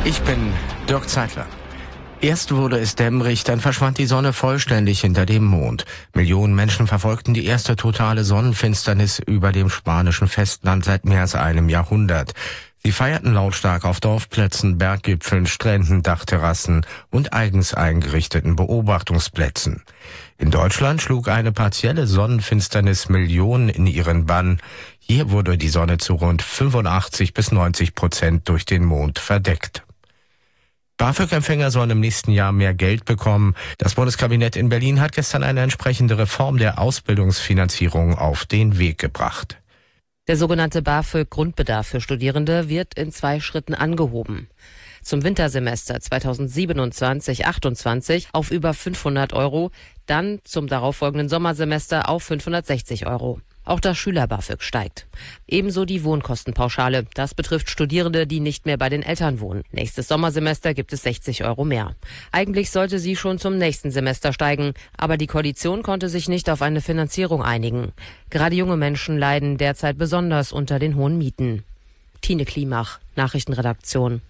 Ich bin Dirk Zeitler. Erst wurde es dämmerig, dann verschwand die Sonne vollständig hinter dem Mond. Millionen Menschen verfolgten die erste totale Sonnenfinsternis über dem spanischen Festland seit mehr als einem Jahrhundert. Sie feierten lautstark auf Dorfplätzen, Berggipfeln, Stränden, Dachterrassen und eigens eingerichteten Beobachtungsplätzen. In Deutschland schlug eine partielle Sonnenfinsternis Millionen in ihren Bann. Hier wurde die Sonne zu rund 85-90% durch den Mond verdeckt. BAföG-Empfänger sollen im nächsten Jahr mehr Geld bekommen. Das Bundeskabinett in Berlin hat gestern eine entsprechende Reform der Ausbildungsfinanzierung auf den Weg gebracht. Der sogenannte BAföG-Grundbedarf für Studierende wird in 2 Schritten angehoben. Zum Wintersemester 2027/28 auf über 500 Euro, dann zum darauffolgenden Sommersemester auf 560 Euro. Auch das Schüler-BAföG steigt. Ebenso die Wohnkostenpauschale. Das betrifft Studierende, die nicht mehr bei den Eltern wohnen. Nächstes Sommersemester gibt es 60 Euro mehr. Eigentlich sollte sie schon zum nächsten Semester steigen, aber die Koalition konnte sich nicht auf eine Finanzierung einigen. Gerade junge Menschen leiden derzeit besonders unter den hohen Mieten. Tine Klimach, Nachrichtenredaktion.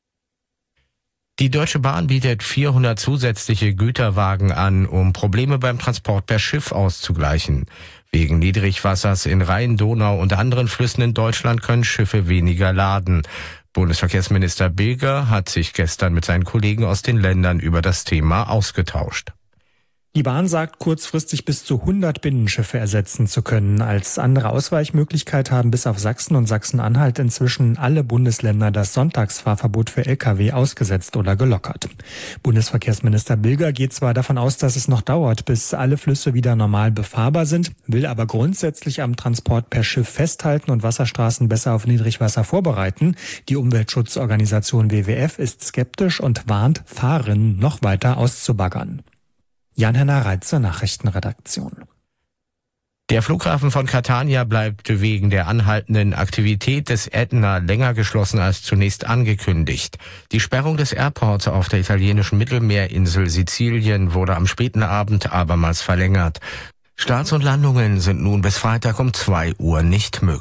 Die Deutsche Bahn bietet 400 zusätzliche Güterwagen an, um Probleme beim Transport per Schiff auszugleichen. Wegen Niedrigwassers in Rhein, Donau und anderen Flüssen in Deutschland können Schiffe weniger laden. Bundesverkehrsminister Bilger hat sich gestern mit seinen Kollegen aus den Ländern über das Thema ausgetauscht. Die Bahn sagt, kurzfristig bis zu 100 Binnenschiffe ersetzen zu können. Als andere Ausweichmöglichkeit haben bis auf Sachsen und Sachsen-Anhalt inzwischen alle Bundesländer das Sonntagsfahrverbot für Lkw ausgesetzt oder gelockert. Bundesverkehrsminister Bilger geht zwar davon aus, dass es noch dauert, bis alle Flüsse wieder normal befahrbar sind, will aber grundsätzlich am Transport per Schiff festhalten und Wasserstraßen besser auf Niedrigwasser vorbereiten. Die Umweltschutzorganisation WWF ist skeptisch und warnt, Fahrerinnen noch weiter auszubaggern. Jan-Henner Reitz zur Nachrichtenredaktion. Der Flughafen von Catania bleibt wegen der anhaltenden Aktivität des Ätna länger geschlossen als zunächst angekündigt. Die Sperrung des Airports auf der italienischen Mittelmeerinsel Sizilien wurde am späten Abend abermals verlängert. Starts und Landungen sind nun bis Freitag um 2 Uhr nicht möglich.